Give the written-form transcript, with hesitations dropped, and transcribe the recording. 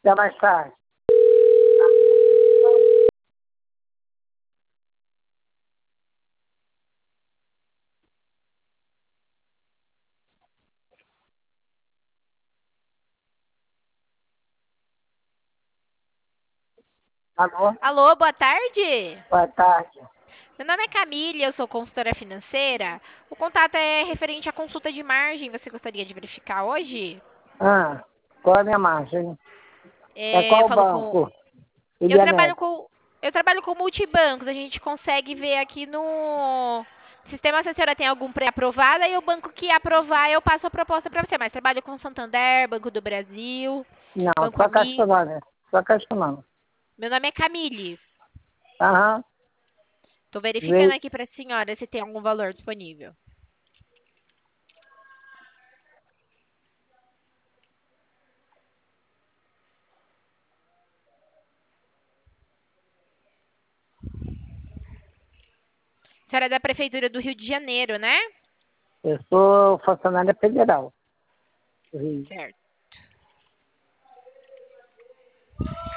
Até mais tarde. Alô? Alô, boa tarde. Boa tarde. Meu nome é Camille, eu sou consultora financeira. O contato é referente à consulta de margem. Você gostaria de verificar hoje? Qual é a minha margem? É Eu qual falo com. banco? Eu Ilha trabalho Média. com. Eu trabalho com multibancos. A gente consegue ver aqui no sistema se a senhora tem algum pré-aprovado e o banco que aprovar eu passo a proposta para você. Mas trabalho com Santander, Banco do Brasil, Não, Banco só Amigo. Castelão, né? Só Castelão. Meu nome é Camille. Aham. Estou verificando Vê. aqui para a senhora se tem algum valor disponível. A senhora é da Prefeitura do Rio de Janeiro, né? Eu sou funcionária federal do Rio. Certo.